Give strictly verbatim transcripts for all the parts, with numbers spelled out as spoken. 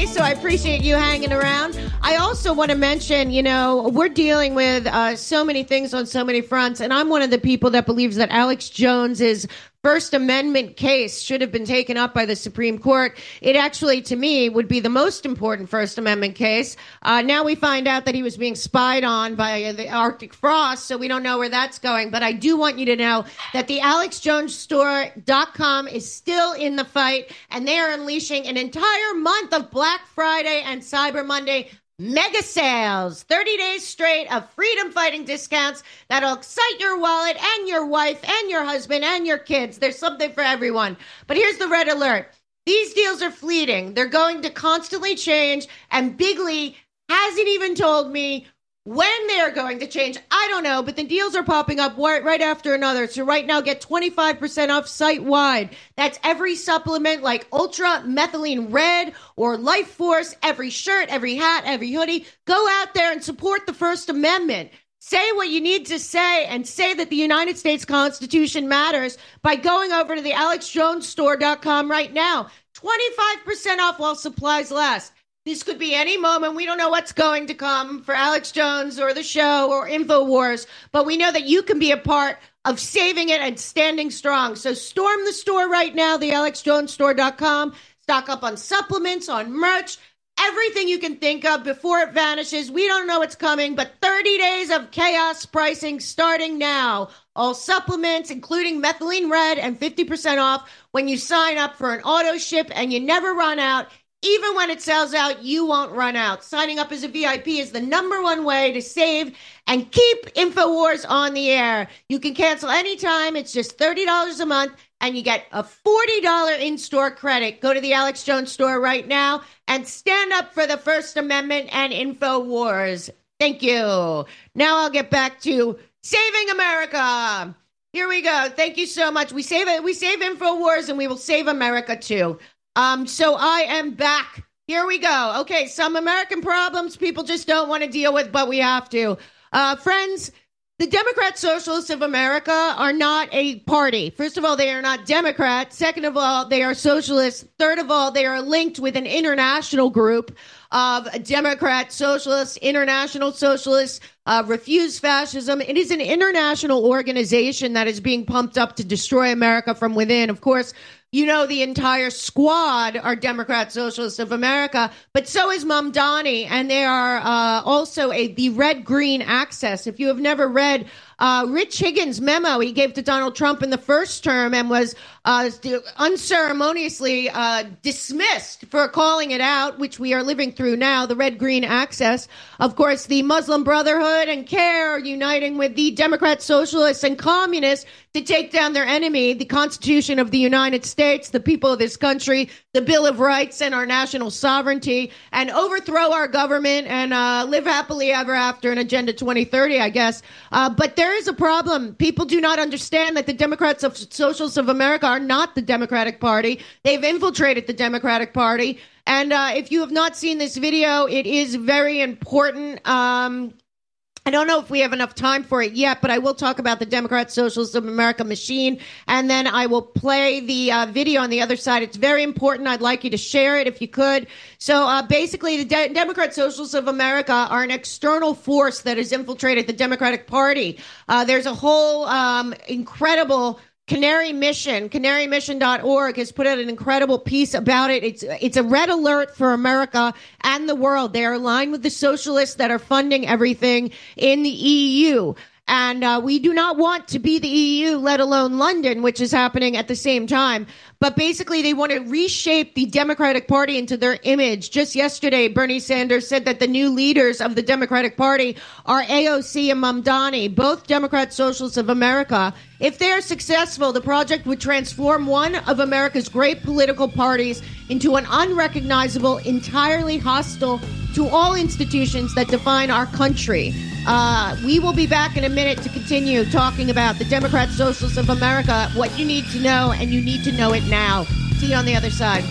me, so I appreciate you hanging around. I also want to mention, you know, we're dealing with uh, so many things on so many fronts, and I'm one of the people that believes that Alex Jones's First Amendment case should have been taken up by the Supreme Court. It actually, to me, would be the most important First Amendment case. Uh, now we find out that he was being spied on by the Arctic Frost, so we don't know where that's going. But I do want you to know that the alex jones store dot com is still in the fight, and they are unleashing an entire month of Black Friday and Cyber Monday mega sales, thirty days straight of freedom fighting discounts that'll excite your wallet and your wife and your husband and your kids. There's something for everyone. But here's the red alert. These deals are fleeting. They're going to constantly change, and Bigley hasn't even told me when they're going to change. I don't know, but the deals are popping up right after another. So right now, get twenty-five percent off site-wide. That's every supplement like Ultra Methylene Red or Life Force, every shirt, every hat, every hoodie. Go out there and support the First Amendment. Say what you need to say and say that the United States Constitution matters by going over to the alex jones store dot com right now. twenty-five percent off while supplies last. This could be any moment. We don't know what's going to come for Alex Jones or the show or InfoWars, but we know that you can be a part of saving it and standing strong. So storm the store right now, the alex jones store dot com. Stock up on supplements, on merch, everything you can think of before it vanishes. We don't know what's coming, but thirty days of chaos pricing starting now. All supplements, including Methylene Red, and fifty percent off when you sign up for an auto ship, and you never run out. Even when it sells out, you won't run out. Signing up as a V I P is the number one way to save and keep InfoWars on the air. You can cancel anytime. It's just thirty dollars a month, and you get a forty dollars in-store credit. Go to the Alex Jones store right now and stand up for the First Amendment and InfoWars. Thank you. Now I'll get back to saving America. Here we go. Thank you so much. We save it. We save InfoWars, and we will save America too. Um, so I am back. Here we go. Okay, some American problems people just don't want to deal with, but we have to. Uh, friends, the Democrat Socialists of America are not a party. First of all, they are not Democrats. Second of all, they are socialists. Third of all, they are linked with an international group of Democrat Socialists, International Socialists, uh, Refuse Fascism. It is an international organization that is being pumped up to destroy America from within. Of course, you know, the entire squad are Democrat Socialists of America, but so is Mamdani, and they are uh, also a the Red Green Access. If you have never read uh, Rich Higgins' memo he gave to Donald Trump in the first term and was uh, unceremoniously uh, dismissed for calling it out, which we are living through now, the Red Green Access. Of course, the Muslim Brotherhood and CARE are uniting with the Democrat Socialists and Communists to take down their enemy, the Constitution of the United States, the people of this country, the Bill of Rights, and our national sovereignty, and overthrow our government and uh, live happily ever after in Agenda twenty thirty, I guess. Uh, but there is a problem. People do not understand that the Democrats of Socialists of America are not the Democratic Party. They've infiltrated the Democratic Party. And uh, if you have not seen this video, it is very important. Um, I don't know if we have enough time for it yet, but I will talk about the Democrat Socialists of America machine, and then I will play the uh, video on the other side. It's very important. I'd like you to share it if you could. So uh, basically, the De- Democrat Socialists of America are an external force that has infiltrated the Democratic Party. Uh, there's a whole um, incredible Canary Mission, canary mission dot org has put out an incredible piece about it. It's it's a red alert for America and the world. They are aligned with the socialists that are funding everything in the E U. And uh, we do not want to be the E U, let alone London, which is happening at the same time. But basically, they want to reshape the Democratic Party into their image. Just yesterday, Bernie Sanders said that the new leaders of the Democratic Party are A O C and Mamdani, both Democrat Socialists of America. If they are successful, the project would transform one of America's great political parties into an unrecognizable, entirely hostile to all institutions that define our country. Uh, we will be back in a minute to continue talking about the Democrat Socialists of America, what you need to know, and you need to know it now. See you on the other side.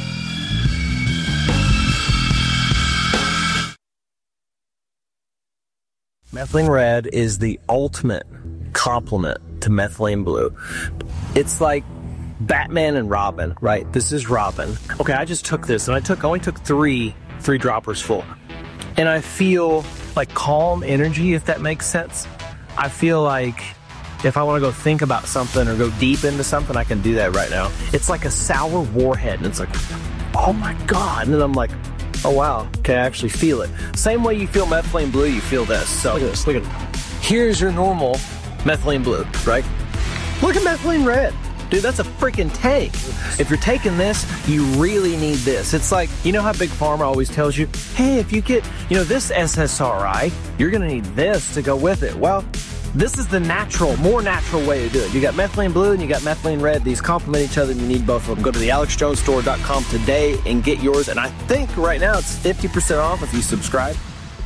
Methylene Red is the ultimate complement to methylene blue. It's like Batman and Robin, right? This is Robin. Okay, I just took this, and I took only took three three droppers full. And I feel like calm energy, if that makes sense. I feel like if I want to go think about something or go deep into something, I can do that right now. It's like a sour warhead, and it's like, oh my God. And then I'm like, oh wow, okay, I actually feel it. Same way you feel methylene blue, you feel this. So look at this, look at it. Here's your normal methylene blue, right? Look at methylene red. Dude, that's a freaking tank. If you're taking this, you really need this. It's like, you know how Big Pharma always tells you, hey, if you get, you know, this S S R I, you're going to need this to go with it. Well, this is the natural, more natural way to do it. You got methylene blue and you got methylene red. These complement each other and you need both of them. Go to the alex jones store dot com today and get yours. And I think right now it's fifty percent off if you subscribe.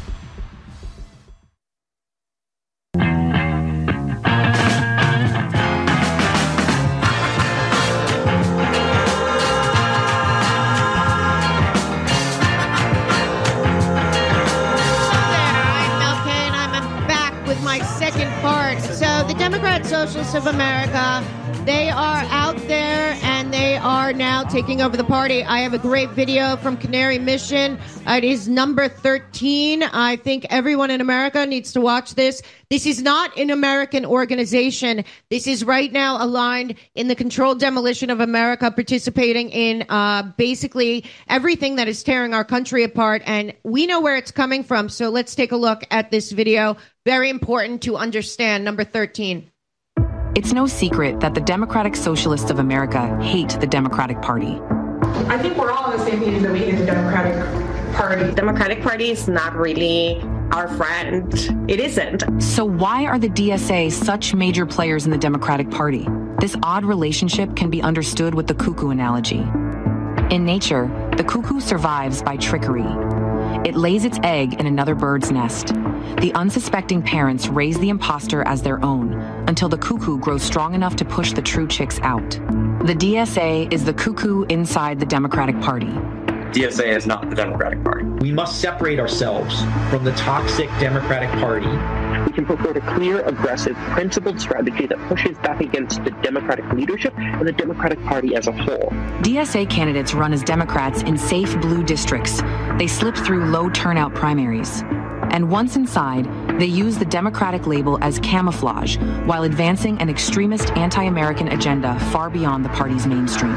Socialists of America, they are out there and they are now taking over the party. I have a great video from Canary Mission. It is number thirteen. I think everyone in America needs to watch this. This is not an American organization. This is right now aligned in the controlled demolition of America, participating in uh, basically everything that is tearing our country apart. And we know where it's coming from. So let's take a look at this video. Very important to understand. Number thirteen. It's no secret that the Democratic Socialists of America hate the Democratic Party. I think we're all on the same page that we hate the Democratic Party. The Democratic Party is not really our friend. It isn't. So why are the D S A such major players in the Democratic Party? This odd relationship can be understood with the cuckoo analogy. In nature, the cuckoo survives by trickery. It lays its egg in another bird's nest. The unsuspecting parents raise the imposter as their own until the cuckoo grows strong enough to push the true chicks out. The D S A is the cuckoo inside the Democratic Party. D S A is not the Democratic Party. We must separate ourselves from the toxic Democratic Party. We can purport a clear, aggressive, principled strategy that pushes back against the Democratic leadership and the Democratic Party as a whole. D S A candidates run as Democrats in safe blue districts. They slip through low turnout primaries. And once inside, they use the Democratic label as camouflage while advancing an extremist anti-American agenda far beyond the party's mainstream.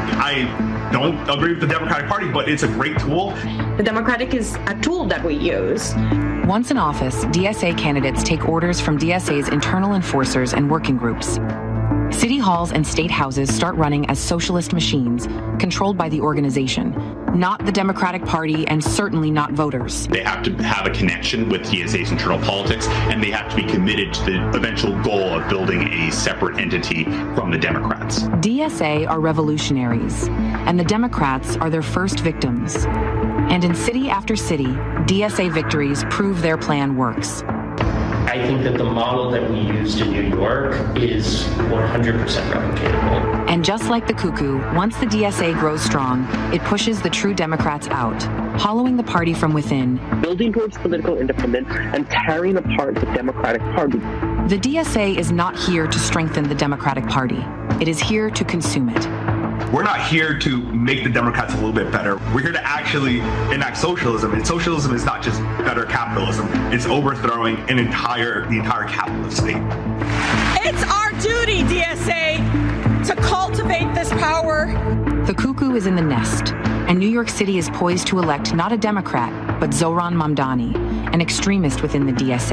I don't agree with the Democratic Party, but it's a great tool. The Democratic is a tool that we use. Once in office, D S A candidates take orders from D S A's internal enforcers and working groups. City halls and state houses start running as socialist machines controlled by the organization, not the Democratic Party, and certainly not voters. They have to have a connection with D S A's internal politics, and they have to be committed to the eventual goal of building a separate entity from the Democrats. D S A are revolutionaries, and the Democrats are their first victims. And in city after city, D S A victories prove their plan works. I think that the model that we used in New York is one hundred percent replicatable. And just like the cuckoo, once the D S A grows strong, it pushes the true Democrats out, hollowing the party from within. Building towards political independence and tearing apart the Democratic Party. The D S A is not here to strengthen the Democratic Party. It is here to consume it. We're not here to make the Democrats a little bit better. We're here to actually enact socialism. And socialism is not just better capitalism. It's overthrowing an entire, the entire capitalist state. It's our duty, D S A, to cultivate this power. The cuckoo is in the nest, and New York City is poised to elect not a Democrat, but Zohran Mamdani, an extremist within the D S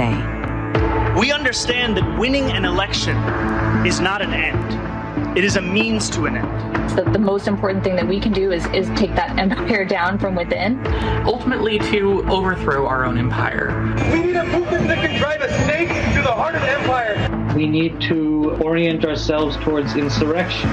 A. We understand that winning an election is not an end. It is a means to an end. The, the most important thing that we can do is, is take that empire down from within. Ultimately to overthrow our own empire. We need a movement that can drive a snake through the heart of the empire. We need to orient ourselves towards insurrection.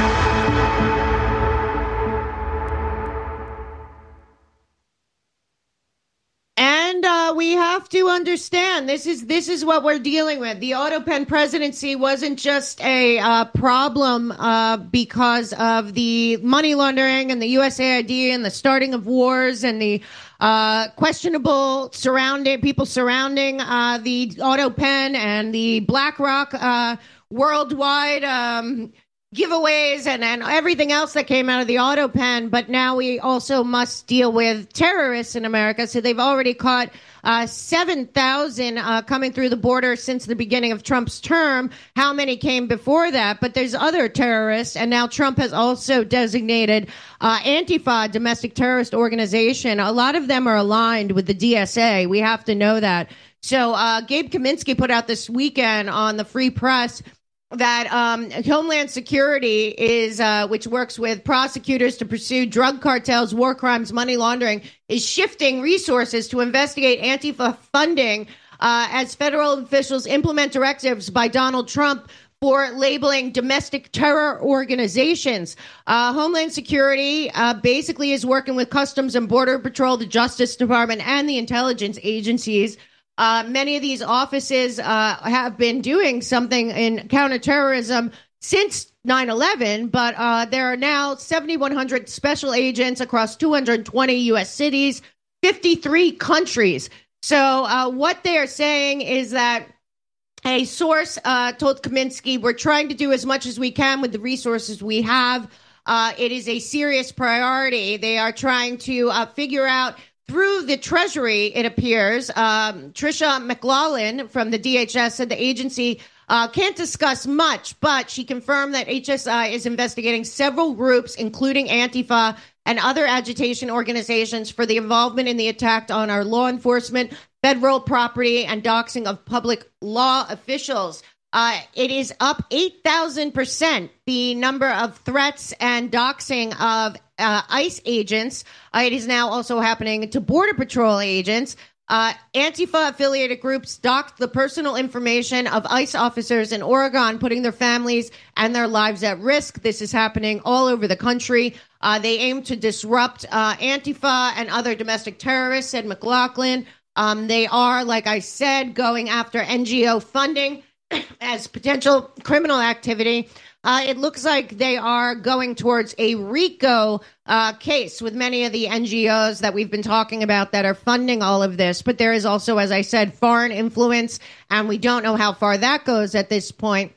We have to understand this is this is what we're dealing with. The Autopen presidency wasn't just a uh, problem uh, because of the money laundering and the U S A I D and the starting of wars and the uh, questionable surrounding people surrounding uh, the Autopen and the BlackRock uh, worldwide um, giveaways and, and everything else that came out of the auto pen. But now we also must deal with terrorists in America. So they've already caught uh, seven thousand uh, coming through the border since the beginning of Trump's term. How many came before that? But there's other terrorists. And now Trump has also designated uh, Antifa, domestic terrorist organization. A lot of them are aligned with the D S A. We have to know that. So uh, Gabe Kaminsky put out this weekend on the Free Press that um, Homeland Security is, uh, which works with prosecutors to pursue drug cartels, war crimes, money laundering, is shifting resources to investigate Antifa funding uh, as federal officials implement directives by Donald Trump for labeling domestic terror organizations. Uh, Homeland Security uh, basically is working with Customs and Border Patrol, the Justice Department, and the intelligence agencies. Uh, many of these offices uh, have been doing something in counterterrorism since nine eleven, but uh, there are now seventy-one hundred special agents across two hundred twenty U S cities, fifty-three countries. So uh, what they are saying is that a source uh, told Kaminsky, we're trying to do as much as we can with the resources we have. Uh, it is a serious priority. They are trying to uh, figure out through the Treasury, it appears. Um, Tricia McLaughlin from the D H S said the agency uh, can't discuss much, but she confirmed that H S I is investigating several groups, including Antifa and other agitation organizations, for the involvement in the attack on our law enforcement, federal property, and doxing of public law officials. Uh, it is up eight thousand percent, the number of threats and doxing of uh, ICE agents. Uh, it is now also happening to Border Patrol agents. Uh, Antifa-affiliated groups doxed the personal information of ICE officers in Oregon, putting their families and their lives at risk. This is happening all over the country. Uh, they aim to disrupt uh, Antifa and other domestic terrorists, said McLaughlin. Um, they are, like I said, going after N G O funding as potential criminal activity. Uh, it looks like they are going towards a RICO uh, case with many of the N G Os that we've been talking about that are funding all of this. But there is also, as I said, foreign influence, and we don't know how far that goes at this point.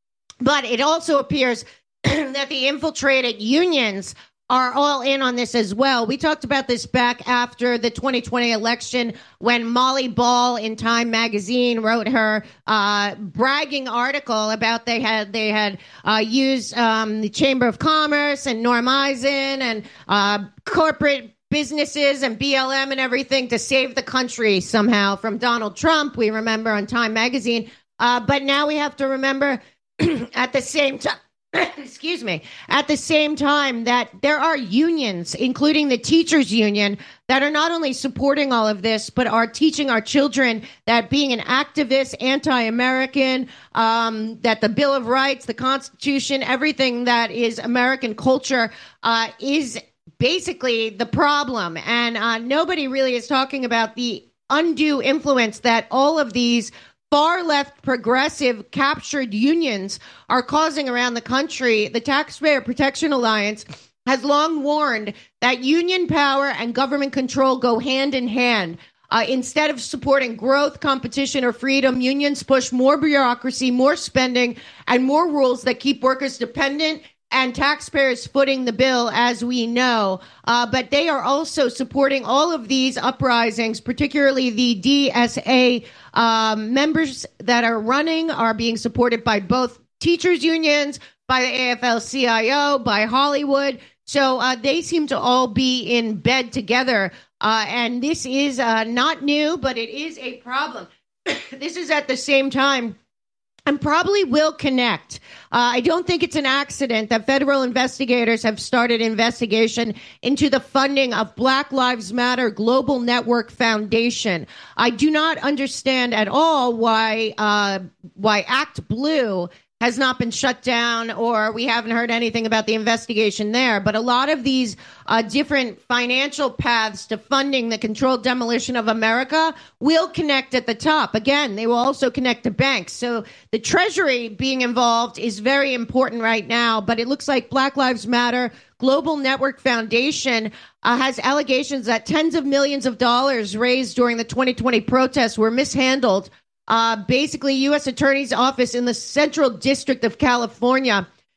But it also appears that the infiltrated unions are all in on this as well. We talked about this back after the twenty twenty election when Molly Ball in Time magazine wrote her uh, bragging article about they had they had uh, used um, the Chamber of Commerce and Norm Eisen and uh, corporate businesses and B L M and everything to save the country somehow from Donald Trump. We remember on Time magazine. Uh, but now we have to remember at the same time, excuse me, at the same time that there are unions, including the teachers union, that are not only supporting all of this, but are teaching our children that being an activist, anti-American, um, that the Bill of Rights, the Constitution, everything that is American culture uh, is basically the problem. And uh, nobody really is talking about the undue influence that all of these far-left progressive captured unions are causing around the country. The Taxpayer Protection Alliance has long warned that union power and government control go hand in hand. Uh, instead of supporting growth, competition, or freedom, unions push more bureaucracy, more spending, and more rules that keep workers dependent and taxpayers footing the bill, as we know. Uh, but they are also supporting all of these uprisings, particularly the D S A um, members that are running are being supported by both teachers unions, by the A F L C I O, by Hollywood. So uh, they seem to all be in bed together. Uh, and this is uh, not new, but it is a problem. This is at the same time and probably will connect. Uh, I don't think it's an accident that federal investigators have started investigation into the funding of Black Lives Matter Global Network Foundation. I do not understand at all why uh, why Act Blue has not been shut down, or we haven't heard anything about the investigation there. But a lot of these uh, different financial paths to funding the controlled demolition of America will connect at the top. Again, they will also connect to banks. So the Treasury being involved is very important right now. But it looks like Black Lives Matter Global Network Foundation uh, has allegations that tens of millions of dollars raised during the twenty twenty protests were mishandled. Uh, basically, U S Attorney's Office in the Central District of California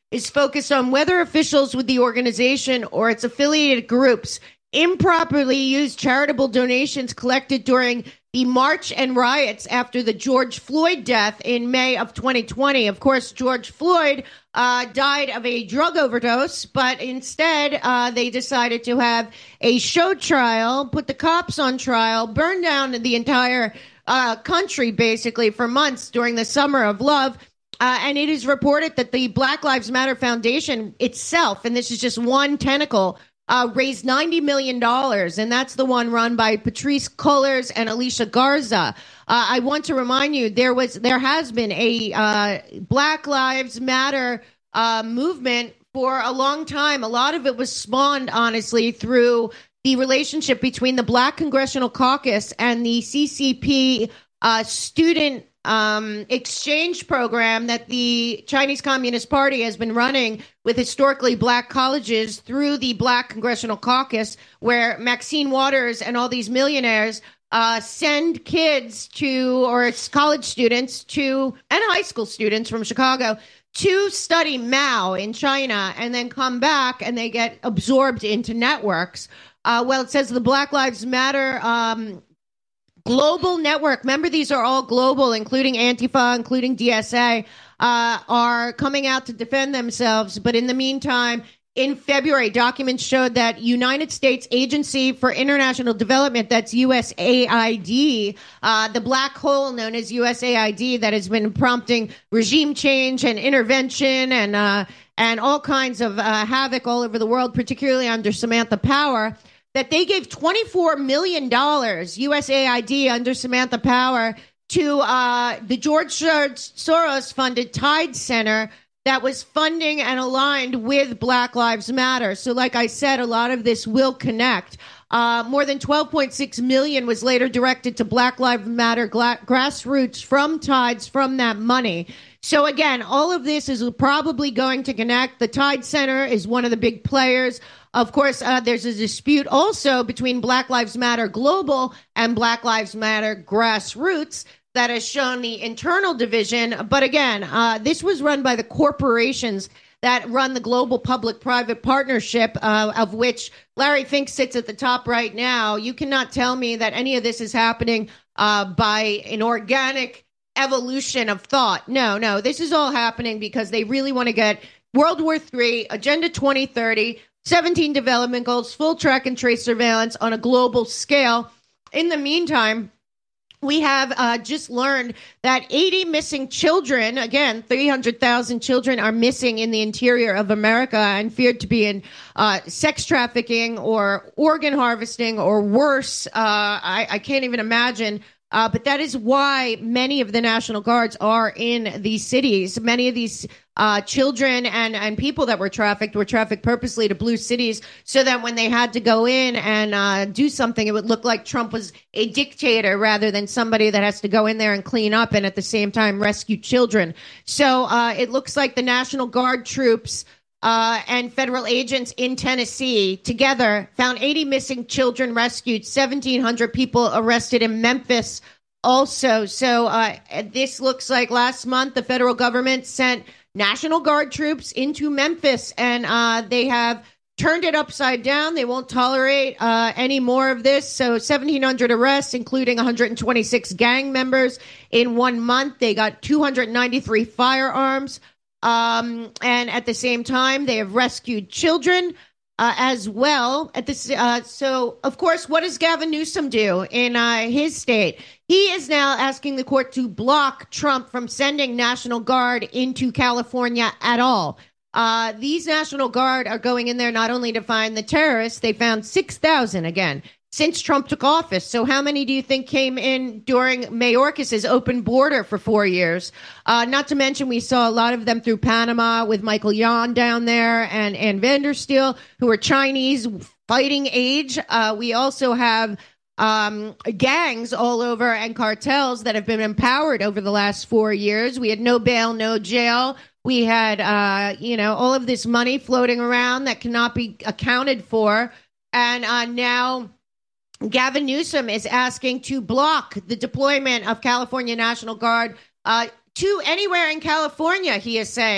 is focused on whether officials with the organization or its affiliated groups improperly used charitable donations collected during the march and riots after the George Floyd death in May of twenty twenty. Of course, George Floyd uh, died of a drug overdose, but instead uh, they decided to have a show trial, put the cops on trial, burn down the entire uh, country basically for months during the Summer of Love. Uh, and it is reported that the Black Lives Matter Foundation itself, and this is just one tentacle, Uh, raised ninety million dollars, and that's the one run by Patrisse Cullors and Alicia Garza. Uh, I want to remind you, there was, there has been a uh, Black Lives Matter uh, movement for a long time. A lot of it was spawned, honestly, through the relationship between the Black Congressional Caucus and the C C P uh, student um, exchange program that the Chinese Communist Party has been running with historically black colleges through the Black Congressional Caucus, where Maxine Waters and all these millionaires uh, send kids to, or college students to, and high school students from Chicago to study Mao in China and then come back and they get absorbed into networks. Uh, well, it says the Black Lives Matter um, global network, remember these are all global, including Antifa, including D S A, uh, are coming out to defend themselves. But in the meantime, in February, documents showed that United States Agency for International Development, that's U S A I D, uh, the black hole known as U S A I D that has been prompting regime change and intervention and uh, and all kinds of uh, havoc all over the world, particularly under Samantha Power, that they gave twenty-four million dollars, U S A I D under Samantha Power, to uh, the George Soros-funded Tide Center that was funding and aligned with Black Lives Matter. So like I said, a lot of this will connect. Uh, more than twelve point six million dollars was later directed to Black Lives Matter gla- grassroots from Tides, from that money. So again, all of this is probably going to connect. The Tide Center is one of the big players. Of course, uh, there's a dispute also between Black Lives Matter Global and Black Lives Matter Grassroots that has shown the internal division. But again, uh, this was run by the corporations that run the global public-private partnership, uh, of which Larry Fink sits at the top right now. You cannot tell me that any of this is happening uh, by an organic evolution of thought. No, no, this is all happening because they really want to get World War Three, Agenda twenty thirty, seventeen development goals, full track and trace surveillance on a global scale. In the meantime, we have uh, just learned that eighty missing children, again, three hundred thousand children are missing in the interior of America and feared to be in uh, sex trafficking or organ harvesting or worse. Uh, I, I can't even imagine. Uh, but that is why many of the National Guards are in these cities. Many of these uh, children and, and people that were trafficked were trafficked purposely to blue cities so that when they had to go in and uh, do something, it would look like Trump was a dictator rather than somebody that has to go in there and clean up and at the same time rescue children. So uh, it looks like the National Guard troops Uh, and federal agents in Tennessee together found eighty missing children rescued, seventeen hundred people arrested in Memphis also. So uh, this looks like last month the federal government sent National Guard troops into Memphis, and uh, they have turned it upside down. They won't tolerate uh, any more of this. So seventeen hundred arrests, including one hundred twenty-six gang members in one month. They got two hundred ninety-three firearms. Um, and at the same time, they have rescued children uh, as well. At this, uh, so, of course, what does Gavin Newsom do in uh, his state? He is now asking the court to block Trump from sending National Guard into California at all. Uh, these National Guard are going in there not only to find the terrorists, they found six thousand again since Trump took office. So how many do you think came in during Mayorkas's open border for four years? Uh, not to mention we saw a lot of them through Panama with Michael Yon down there and, and Vandersteel, who are Chinese fighting age. Uh, we also have um, gangs all over and cartels that have been empowered over the last four years. We had no bail, no jail. We had, uh, you know, all of this money floating around that cannot be accounted for. And uh, now Gavin Newsom is asking to block the deployment of California National Guard uh, to anywhere in California, he is saying.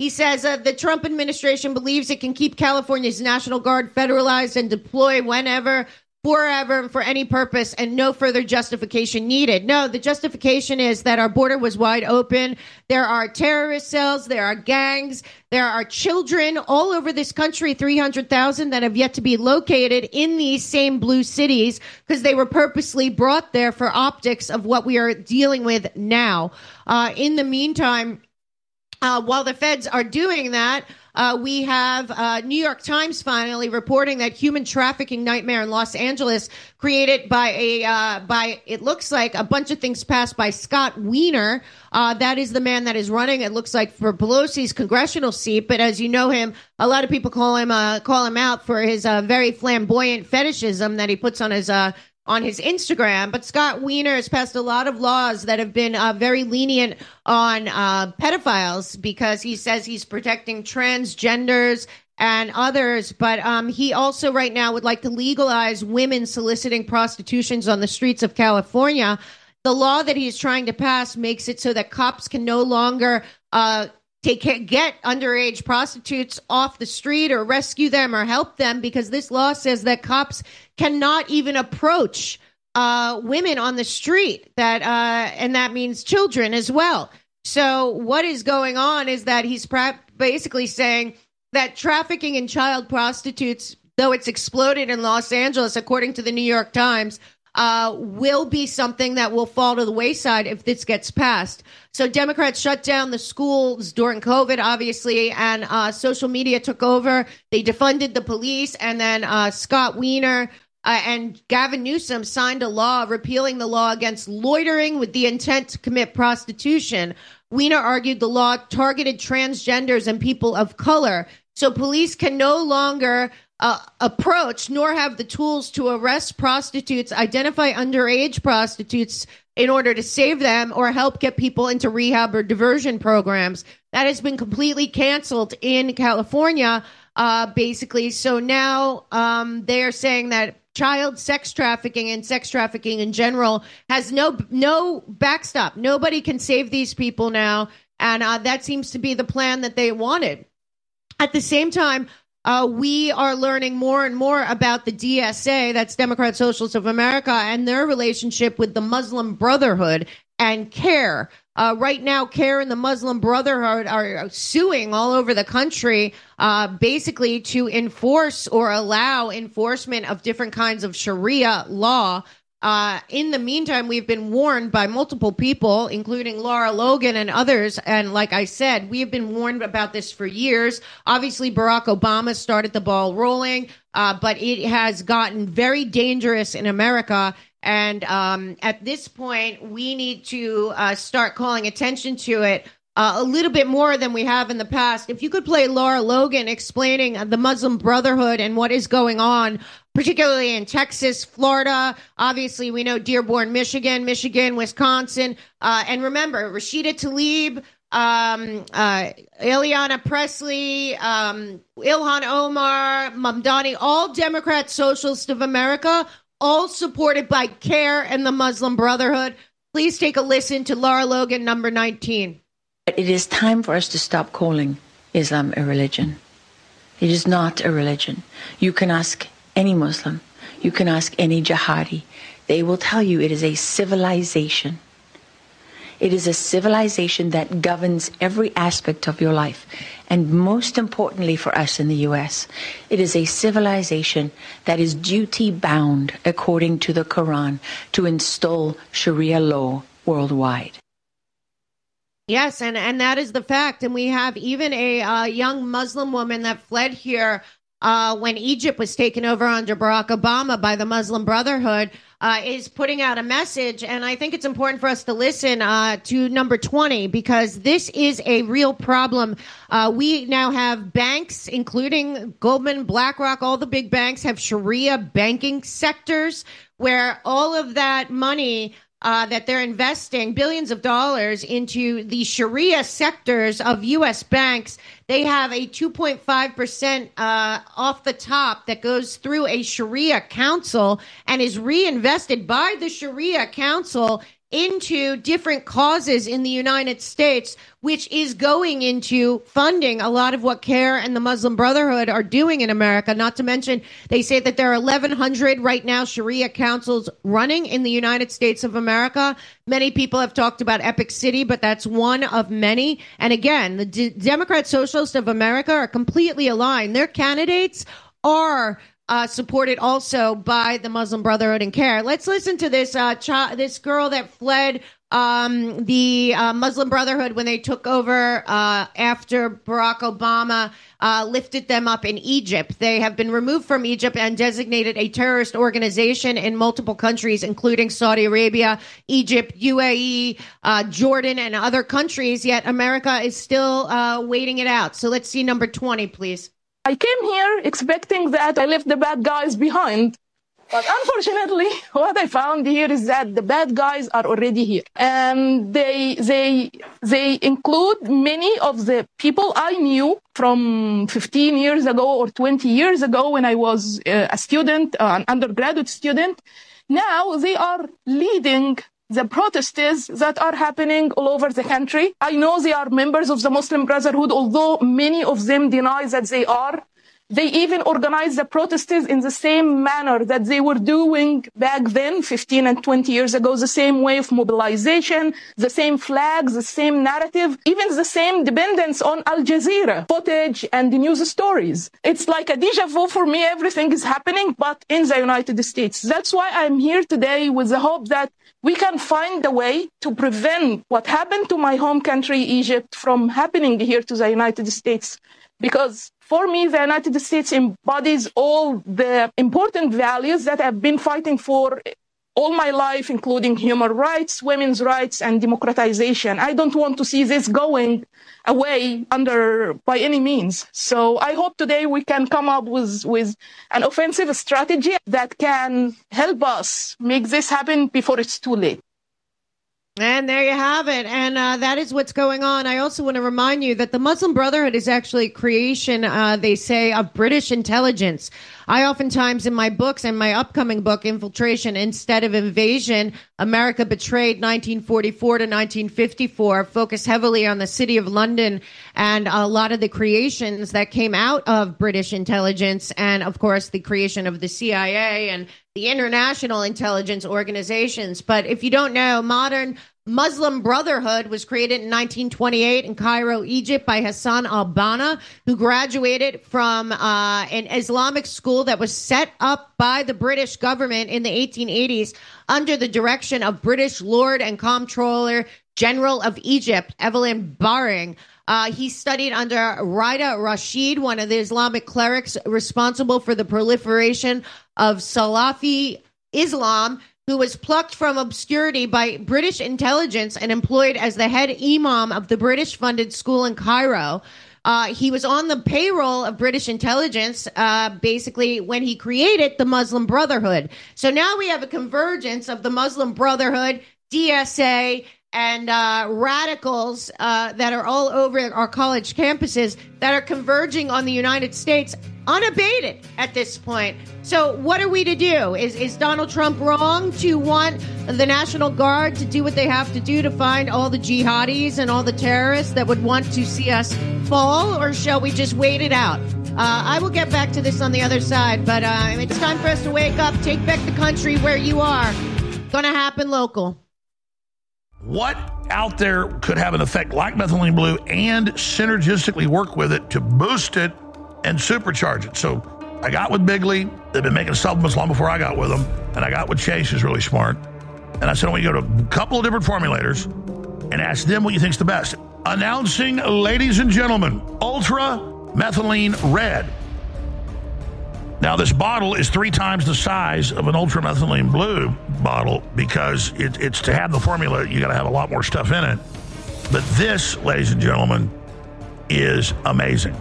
He says uh, the Trump administration believes it can keep California's National Guard federalized and deploy whenever, forever, and for any purpose, and no further justification needed. No, the justification is that our border was wide open. There are terrorist cells. There are gangs. There are children all over this country, three hundred thousand, that have yet to be located in these same blue cities because they were purposely brought there for optics of what we are dealing with now. Uh, in the meantime, Uh, while the feds are doing that, uh, we have uh, New York Times finally reporting that human trafficking nightmare in Los Angeles created by a uh, by it looks like a bunch of things passed by Scott Wiener. Uh, that is the man that is running. It looks like for Pelosi's congressional seat, but as you know him, a lot of people call him uh, call him out for his uh, very flamboyant fetishism that he puts on his uh, on his Instagram. But Scott Wiener has passed a lot of laws that have been uh, very lenient on uh, pedophiles because he says he's protecting transgenders and others. But um, he also right now would like to legalize women soliciting prostitutions on the streets of California. The law that he's trying to pass makes it so that cops can no longer uh, take get underage prostitutes off the street or rescue them or help them, because this law says that cops cannot even approach uh, women on the street. That uh, and that means children as well. So what is going on is that he's pra- basically saying that trafficking in child prostitutes, though it's exploded in Los Angeles, according to the New York Times, uh, will be something that will fall to the wayside if this gets passed. So Democrats shut down the schools during COVID, obviously, and uh, social media took over. They defunded the police, and then uh, Scott Wiener uh, and Gavin Newsom signed a law repealing the law against loitering with the intent to commit prostitution. Wiener argued the law targeted transgenders and people of color, so police can no longer Uh, approach nor have the tools to arrest prostitutes, identify underage prostitutes in order to save them, or help get people into rehab or diversion programs. That has been completely canceled in California, uh, basically. So now um, they are saying that child sex trafficking and sex trafficking in general has no no backstop. Nobody can save these people now, and uh, that seems to be the plan that they wanted. At the same time, Uh, we are learning more and more about the D S A, that's Democrat Socialists of America, and their relationship with the Muslim Brotherhood and CARE. Uh, right now, CARE and the Muslim Brotherhood are suing all over the country, uh, basically to enforce or allow enforcement of different kinds of Sharia law. Uh, in the meantime, we've been warned by multiple people, including Lara Logan and others. And like I said, we have been warned about this for years. Obviously, Barack Obama started the ball rolling, uh, but it has gotten very dangerous in America. And um, at this point, we need to uh, start calling attention to it uh, a little bit more than we have in the past. If you could play Lara Logan explaining the Muslim Brotherhood and what is going on, particularly in Texas, Florida, obviously we know Dearborn, Michigan, Michigan, Wisconsin. Uh, and remember, Rashida Tlaib, um, uh, Ileana Presley, um, Ilhan Omar, Mamdani, all Democrat Socialists of America, all supported by CARE and the Muslim Brotherhood. Please take a listen to Lara Logan, number nineteen. It is time for us to stop calling Islam a religion. It is not a religion. You can ask any Muslim, you can ask any jihadi. They will tell you it is a civilization. It is a civilization that governs every aspect of your life. And most importantly for us in the U S, it is a civilization that is duty-bound, according to the Quran, to install Sharia law worldwide. Yes, and, and that is the fact. And we have even a uh, young Muslim woman that fled here uh, when Egypt was taken over under Barack Obama by the Muslim Brotherhood, uh, is putting out a message. And I think it's important for us to listen uh, to number twenty, because this is a real problem. Uh, we now have banks, including Goldman, BlackRock, all the big banks have Sharia banking sectors where all of that money Uh, that they're investing billions of dollars into the Sharia sectors of U S banks. They have a two point five percent uh, off the top that goes through a Sharia council and is reinvested by the Sharia council into different causes in the United States, which is going into funding a lot of what CARE and the Muslim Brotherhood are doing in America. Not to mention, they say that there are eleven hundred right now Sharia councils running in the United States of America. Many people have talked about Epic City, but that's one of many. And again, the D- Democrat Socialists of America are completely aligned. Their candidates are Uh, supported also by the Muslim Brotherhood and CARE. Let's listen to this uh, ch- this girl that fled um, the uh, Muslim Brotherhood when they took over uh, after Barack Obama uh, lifted them up in Egypt. They have been removed from Egypt and designated a terrorist organization in multiple countries, including Saudi Arabia, Egypt, U A E, uh, Jordan, and other countries, yet America is still uh, waiting it out. So let's see number twenty, please. I came here expecting that I left the bad guys behind. But unfortunately, what I found here is that the bad guys are already here. And they, they, they include many of the people I knew from fifteen years ago or twenty years ago when I was uh, a student, uh, an undergraduate student. Now they are leading the protests that are happening all over the country. I know they are members of the Muslim Brotherhood, although many of them deny that they are. They even organize the protests in the same manner that they were doing back then, fifteen and twenty years ago, the same way of mobilization, the same flags, the same narrative, even the same dependence on Al Jazeera footage and the news stories. It's like a deja vu for me. Everything is happening, but in the United States. That's why I'm here today with the hope that we can find a way to prevent what happened to my home country, Egypt, from happening here to the United States. Because for me, the United States embodies all the important values that I've been fighting for all my life, including human rights, women's rights, and democratization. I don't want to see this going away under by any means. So I hope today we can come up with, with an offensive strategy that can help us make this happen before it's too late. And there you have it. And uh, that is what's going on. I also want to remind you that the Muslim Brotherhood is actually a creation, uh, they say, of British intelligence. I oftentimes in my books and my upcoming book, Infiltration Instead of Invasion, America Betrayed nineteen forty-four to nineteen fifty-four, focus heavily on the city of London and a lot of the creations that came out of British intelligence and, of course, the creation of the C I A and the international intelligence organizations. But if you don't know, modern Muslim Brotherhood was created in nineteen twenty-eight in Cairo, Egypt by Hassan al-Banna, who graduated from uh, an Islamic school that was set up by the British government in the eighteen eighties under the direction of British Lord and Comptroller General of Egypt, Evelyn Baring. Uh, he studied under Raida Rashid, one of the Islamic clerics responsible for the proliferation of Salafi Islam, who was plucked from obscurity by British intelligence and employed as the head imam of the British-funded school in Cairo. Uh, he was on the payroll of British intelligence, uh, basically, when he created the Muslim Brotherhood. So now we have a convergence of the Muslim Brotherhood, D S A, and uh, radicals uh, that are all over our college campuses that are converging on the United States unabated at this point. So what are we to do? Is is Donald Trump wrong to want the National Guard to do what they have to do to find all the jihadis and all the terrorists that would want to see us fall, or shall we just wait it out? Uh, I will get back to this on the other side, but uh, it's time for us to wake up, take back the country where you are. Gonna happen local. What out there could have an effect like methylene blue and synergistically work with it to boost it and supercharge it? So I got with Bigley. They've been making supplements long before I got with them. And I got with Chase, who's really smart. And I said, I want you to go to a couple of different formulators and ask them what you think's the best. Announcing, ladies and gentlemen, Ultra Methylene Red. Now, this bottle is three times the size of an Ultra Methylene Blue bottle because it, it's to have the formula, you got to have a lot more stuff in it. But this, ladies and gentlemen, is amazing.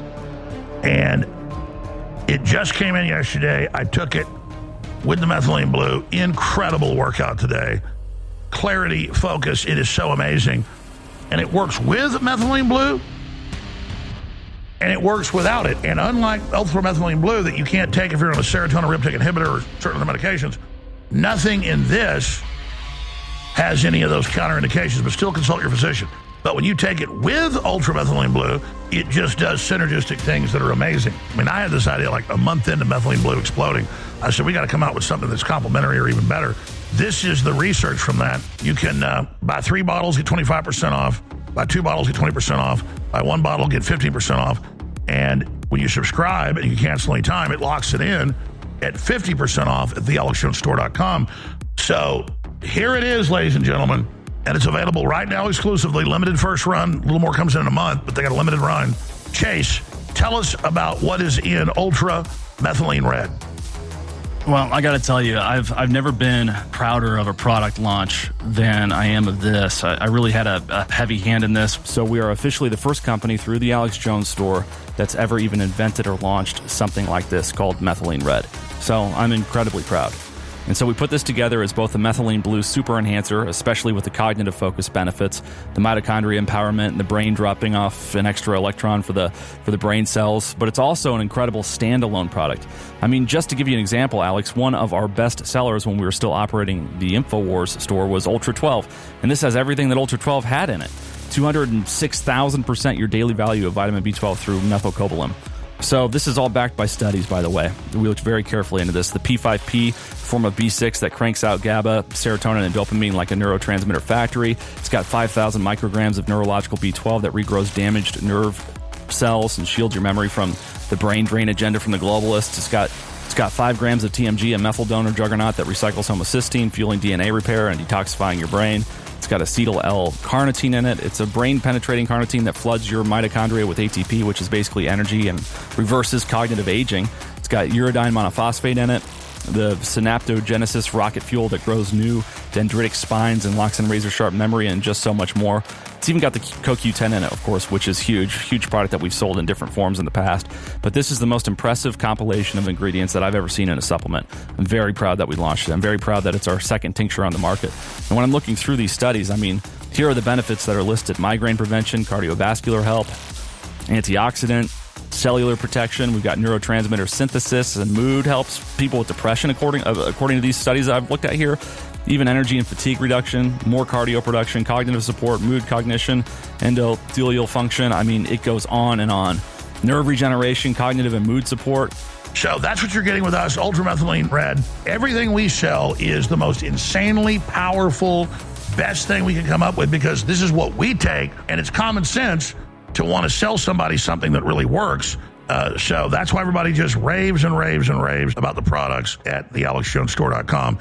And it just came in yesterday. I took it with the Methylene Blue. Incredible workout today. Clarity, focus, it is so amazing. And it works with Methylene Blue, and it works without it. And unlike Ultra Methylene Blue that you can't take if you're on a serotonin reuptake inhibitor or certain other medications, nothing in this has any of those counterindications, but still consult your physician. But when you take it with ultramethylene blue, it just does synergistic things that are amazing. I mean, I had this idea like a month into methylene blue exploding. I said, we got to come out with something that's complementary or even better. This is the research from that. You can uh, buy three bottles, get twenty-five percent off. Buy two bottles, get twenty percent off. Buy one bottle, get fifteen percent off. And when you subscribe and you cancel any time, it locks it in at fifty percent off at the alex jones store dot com. So here it is, ladies and gentlemen. And it's available right now exclusively. Limited first run. A little more comes in in a month, but they got a limited run. Chase, tell us about what is in Ultra Methylene Red. Well, I got to tell you, I've I've never been prouder of a product launch than I am of this. I, I really had a, a heavy hand in this. So we are officially the first company through the Alex Jones store that's ever even invented or launched something like this called Methylene Red. So I'm incredibly proud. And so we put this together as both the methylene blue super enhancer, especially with the cognitive focus benefits, the mitochondria empowerment, and the brain dropping off an extra electron for the for the brain cells. But it's also an incredible standalone product. I mean, just to give you an example, Alex, one of our best sellers when we were still operating the InfoWars store was Ultra twelve. And this has everything that Ultra twelve had in it. two hundred six thousand percent your daily value of vitamin B twelve through methylcobalamin. So this is all backed by studies, by the way. We looked very carefully into this. The P five P, form of B six that cranks out GABA, serotonin, and dopamine like a neurotransmitter factory. It's got five thousand micrograms of neurological B twelve that regrows damaged nerve cells and shields your memory from the brain drain agenda from the globalists. It's got it's got five grams of T M G, a methyl donor juggernaut that recycles homocysteine, fueling D N A repair and detoxifying your brain. It's got acetyl L-carnitine in it. It's a brain-penetrating carnitine that floods your mitochondria with A T P, which is basically energy, and reverses cognitive aging. It's got uridine monophosphate in it, the synaptogenesis rocket fuel that grows new dendritic spines and locks in razor-sharp memory, and just so much more. It's even got the C O Q ten in it, of course, which is huge. Huge product that we've sold in different forms in the past. But this is the most impressive compilation of ingredients that I've ever seen in a supplement. I'm very proud that we launched it. I'm very proud that it's our second tincture on the market. And when I'm looking through these studies, I mean, here are the benefits that are listed. Migraine prevention, cardiovascular help, antioxidant, cellular protection. We've got neurotransmitter synthesis, and mood helps people with depression, according, uh, according to these studies that I've looked at here. Even energy and fatigue reduction, more cardio production, cognitive support, mood cognition, endothelial function. I mean, it goes on and on. Nerve regeneration, cognitive and mood support. So that's what you're getting with us, Ultramethylene Red. Everything we sell is the most insanely powerful, best thing we can come up with, because this is what we take, and it's common sense to want to sell somebody something that really works. Uh, so that's why everybody just raves and raves and raves about the products at the alex jones store dot com.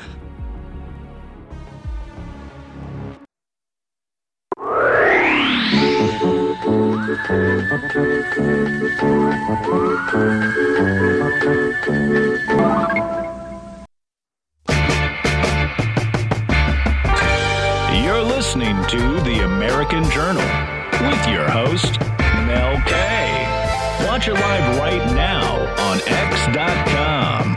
You're listening to The American Journal with your host, Mel K. Watch it live right now on x dot com.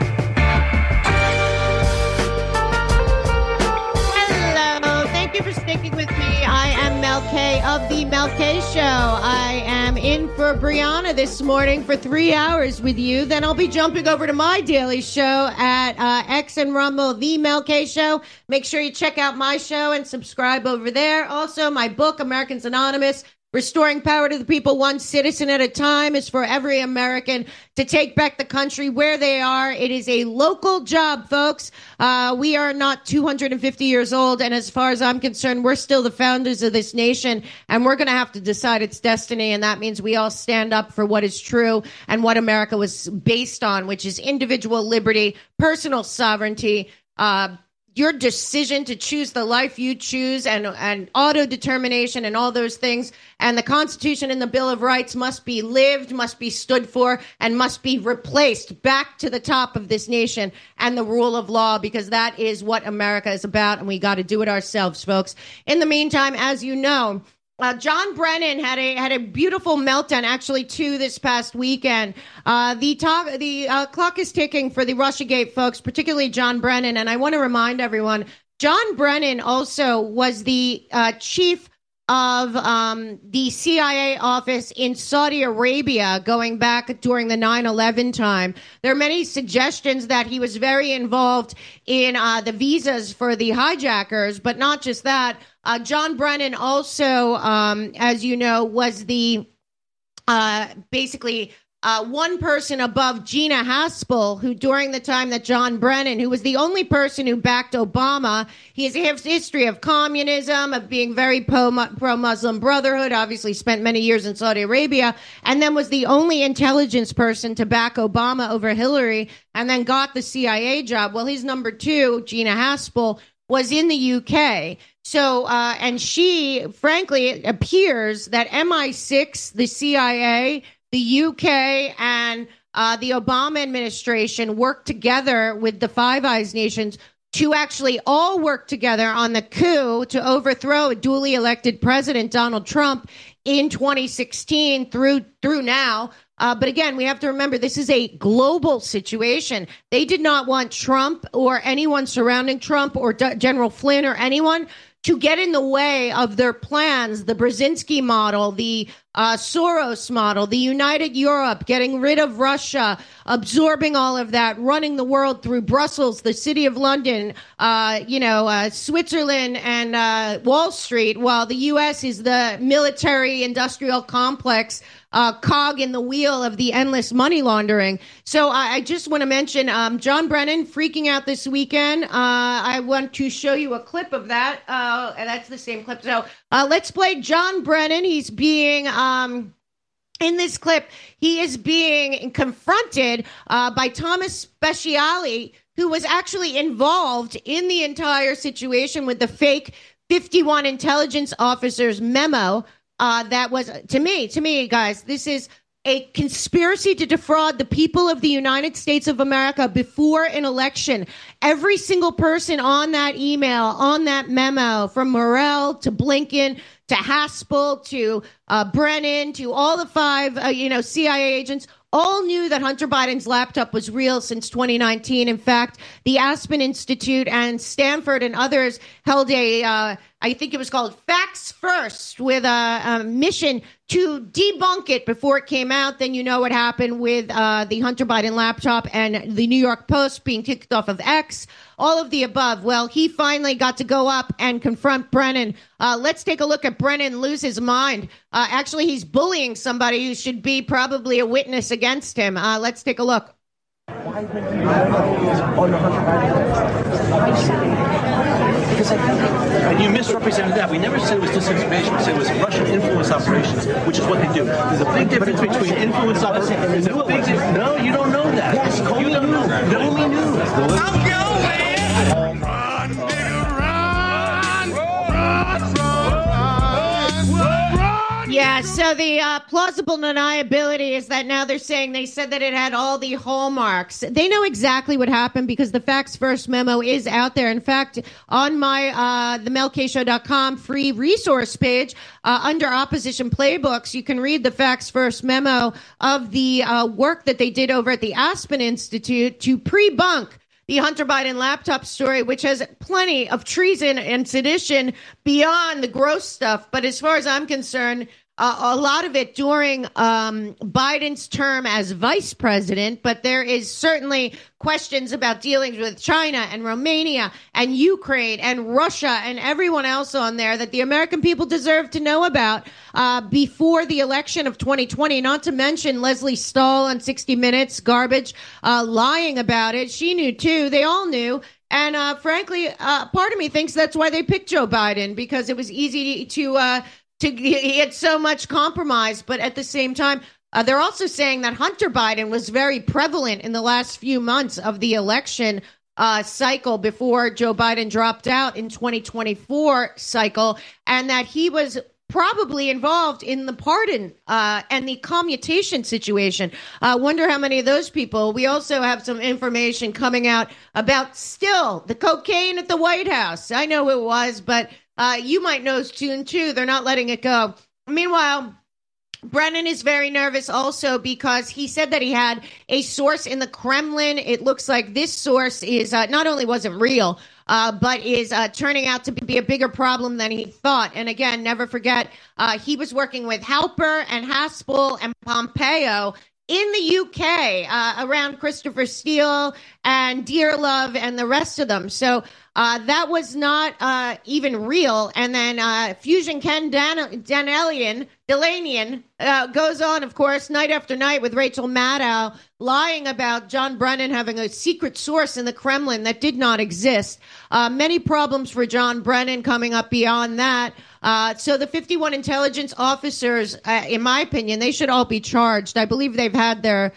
Hello. Thank you for sticking with me. I am Mel K of The Mel K Show. I am in for Brianna this morning for three hours with you. Then I'll be jumping over to my daily show at uh, X and Rumble, The Mel K Show. Make sure you check out my show and subscribe over there. Also, my book, Americans Anonymous, Restoring Power to the People, One Citizen at a Time, is for every American to take back the country where they are. It is a local job, folks. Uh, we are not two hundred fifty years old, and as far as I'm concerned, we're still the founders of this nation, and we're going to have to decide its destiny, and that means we all stand up for what is true and what America was based on, which is individual liberty, personal sovereignty, uh, your decision to choose the life you choose, and, and auto-determination and all those things. And the Constitution and the Bill of Rights must be lived, must be stood for, and must be replaced back to the top of this nation, and the rule of law, because that is what America is about, and we got to do it ourselves, folks. In the meantime, as you know, Uh, John Brennan had a had a beautiful meltdown, actually, too, this past weekend. Uh, the talk, the uh, clock is ticking for the Russiagate folks, particularly John Brennan. And I want to remind everyone, John Brennan also was the uh, chief of um, the C I A office in Saudi Arabia going back during the nine eleven time. There are many suggestions that he was very involved in uh, the visas for the hijackers, but not just that. Uh, John Brennan also, um, as you know, was the uh, basically Uh, one person above Gina Haspel, who during the time that John Brennan, who was the only person who backed Obama, he has a history of communism, of being very pro-Muslim Brotherhood, obviously spent many years in Saudi Arabia, and then was the only intelligence person to back Obama over Hillary, and then got the C I A job. Well, his number two, Gina Haspel, was in the U K. So, uh, and she, frankly, it appears that M I six, the C I A, the U K, and uh, the Obama administration worked together with the Five Eyes nations to actually all work together on the coup to overthrow a duly elected president, Donald Trump, in twenty sixteen through through now. Uh, but again, we have to remember this is a global situation. They did not want Trump or anyone surrounding Trump or D- General Flynn or anyone to get in the way of their plans, the Brzezinski model, the uh, Soros model, the United Europe, getting rid of Russia, absorbing all of that, running the world through Brussels, the City of London, uh, you know, uh, Switzerland and uh, Wall Street, while the U S is the military industrial complex Uh, cog in the wheel of the endless money laundering. So I, I just want to mention um, John Brennan freaking out this weekend. Uh, I want to show you a clip of that. Uh, and that's the same clip. So uh, let's play John Brennan. He's being... Um, In this clip, he is being confronted uh, by Thomas Speciale, who was actually involved in the entire situation with the fake fifty-one intelligence officers memo. Uh, that was, to me, to me, guys, this is a conspiracy to defraud the people of the United States of America before an election. Every single person on that email, on that memo, from Morell to Blinken to Haspel to uh, Brennan to all the five, uh, you know, C I A agents, all knew that Hunter Biden's laptop was real since twenty nineteen. In fact, the Aspen Institute and Stanford and others held a, uh, I think it was called Facts First, with a, a mission to debunk it before it came out. Then you know what happened with uh, the Hunter Biden laptop and the New York Post being kicked off of X, all of the above. Well, he finally got to go up and confront Brennan. Uh, let's take a look at Brennan lose his mind. Uh, actually, he's bullying somebody who should be probably a witness against him. Uh, let's take a look. Why on the Hunter Biden? Because I think, and you misrepresented that. We never said it was disinformation. We said it was Russian influence operations, which is what they do. There's a big difference between influence operations. There's a big difference. No, you don't know that. Yes, you don't know that. Comey knew. I'm going. Run, nigga, run, run, run, run. Yeah, so the uh, plausible deniability is that now they're saying they said that it had all the hallmarks. They know exactly what happened because the Facts First memo is out there. In fact, on my uh, the mel k show dot com free resource page, uh, under Opposition Playbooks, you can read the Facts First memo of the uh, work that they did over at the Aspen Institute to pre-bunk the Hunter Biden laptop story, which has plenty of treason and sedition beyond the gross stuff. But as far as I'm concerned, Uh, a lot of it during um, Biden's term as vice president, but there is certainly questions about dealings with China and Romania and Ukraine and Russia and everyone else on there that the American people deserve to know about uh, before the election of twenty twenty, not to mention Leslie Stahl on sixty minutes, garbage, uh, lying about it. She knew, too. They all knew. And uh, frankly, uh, part of me thinks that's why they picked Joe Biden, because it was easy to... Uh, To, he had so much compromise, but at the same time, uh, they're also saying that Hunter Biden was very prevalent in the last few months of the election uh, cycle before Joe Biden dropped out in twenty twenty-four cycle, and that he was probably involved in the pardon uh, and the commutation situation. I uh, wonder how many of those people. We also have some information coming out about still the cocaine at the White House. I know it was, but Uh, you might know soon, too. They're not letting it go. Meanwhile, Brennan is very nervous also because he said that he had a source in the Kremlin. It looks like this source is uh, not only wasn't real, uh, but is uh, turning out to be a bigger problem than he thought. And again, never forget, uh, he was working with Halper and Haspel and Pompeo in the U K uh, around Christopher Steele and Dearlove and the rest of them. So uh, that was not uh, even real. And then uh, Fusion Ken Dan- Danelian, Delanian uh, goes on, of course, night after night with Rachel Maddow, lying about John Brennan having a secret source in the Kremlin that did not exist. Uh, many problems for John Brennan coming up beyond that. Uh, so the fifty-one intelligence officers, uh, in my opinion, they should all be charged. I believe they've had their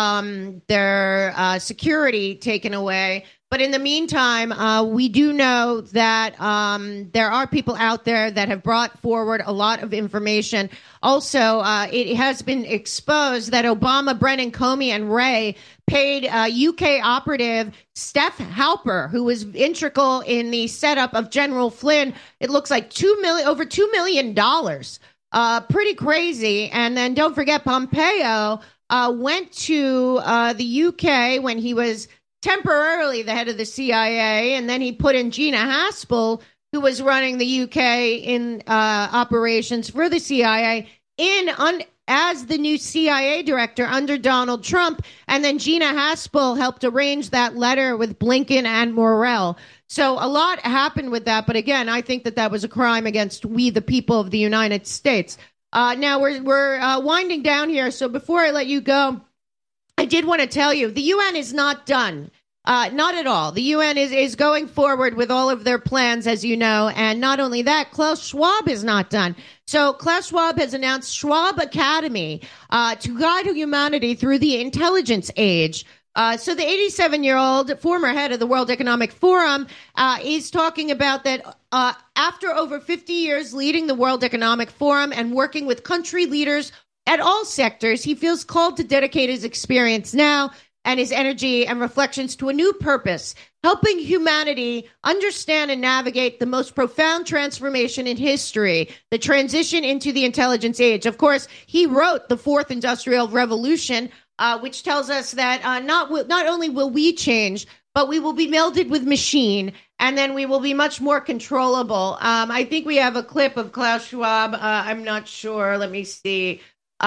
um, their uh, security taken away. But in the meantime, uh, we do know that um, there are people out there that have brought forward a lot of information. Also, uh, it has been exposed that Obama, Brennan, Comey, and Wray paid uh, U K operative Steph Halper, who was integral in the setup of General Flynn. It looks like two million, over two million dollars. Uh, pretty crazy. And then don't forget, Pompeo uh, went to uh, the U K when he was temporarily the head of the C I A, and then he put in Gina Haspel, who was running the U K in uh, operations for the C I A, in un- as the new C I A director under Donald Trump. And then Gina Haspel helped arrange that letter with Blinken and Morell. So a lot happened with that. But again, I think that that was a crime against we, the people of the United States. Uh, now we're, we're uh, winding down here. So before I let you go, I did want to tell you, the U N is not done. Uh, not at all. The U N is, is going forward with all of their plans, as you know. And not only that, Klaus Schwab is not done. So Klaus Schwab has announced Schwab Academy uh, to guide humanity through the intelligence age. Uh, so the eighty-seven-year-old former head of the World Economic Forum uh, is talking about that uh, after over fifty years leading the World Economic Forum and working with country leaders at all sectors, he feels called to dedicate his experience now and his energy and reflections to a new purpose, helping humanity understand and navigate the most profound transformation in history, the transition into the intelligence age. Of course, he wrote The Fourth Industrial Revolution, uh, which tells us that uh, not, w- not only will we change, but we will be melded with machine, and then we will be much more controllable. Um, I think we have a clip of Klaus Schwab. Uh, I'm not sure. Let me see.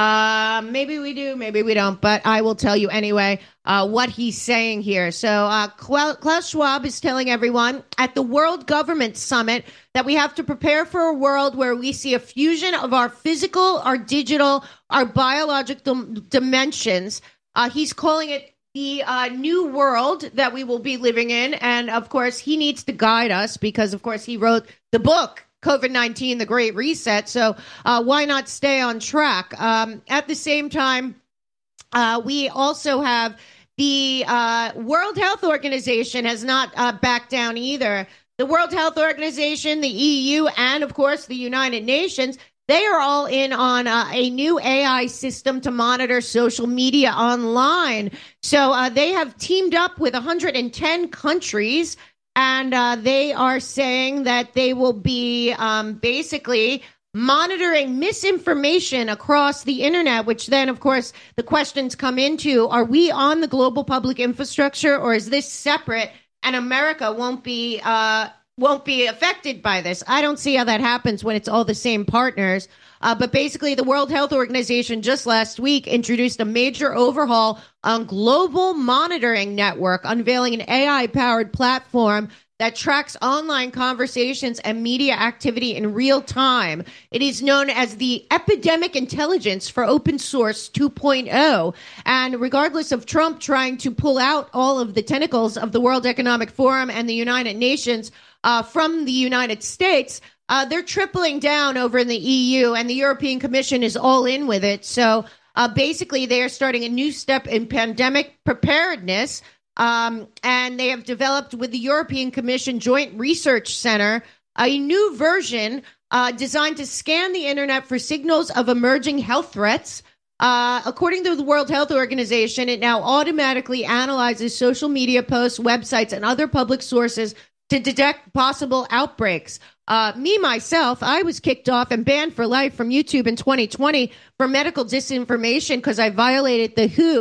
Uh, maybe we do, maybe we don't, but I will tell you anyway uh, what he's saying here. So uh, Klaus Schwab is telling everyone at the World Government Summit that we have to prepare for a world where we see a fusion of our physical, our digital, our biological dimensions. Uh, he's calling it the uh, new world that we will be living in. And of course, he needs to guide us because, of course, he wrote the book COVID nineteen, The Great Reset. So uh, why not stay on track? Um, at the same time, uh, we also have the uh, World Health Organization has not uh, backed down either. The World Health Organization, the E U, and of course the United Nations, they are all in on uh, a new A I system to monitor social media online. So uh, they have teamed up with one hundred ten countries. And uh, they are saying that they will be um, basically monitoring misinformation across the internet, which then, of course, the questions come into, are we on the global public infrastructure or is this separate and America won't be uh, won't be affected by this? I don't see how that happens when it's all the same partners. Uh, but basically, the World Health Organization just last week introduced a major overhaul on global monitoring network, unveiling an A I-powered platform that tracks online conversations and media activity in real time. It is known as the Epidemic Intelligence for Open Source two point oh. And regardless of Trump trying to pull out all of the tentacles of the World Economic Forum and the United Nations uh, from the United States, Uh, they're tripling down over in the E U, and the European Commission is all in with it. So uh, basically, they are starting a new step in pandemic preparedness, um, and they have developed with the European Commission Joint Research Center a new version uh, designed to scan the internet for signals of emerging health threats. Uh, according to the World Health Organization, it now automatically analyzes social media posts, websites, and other public sources to detect possible outbreaks. Uh, me, myself, I was kicked off and banned for life from YouTube in twenty twenty for medical disinformation because I violated the W H O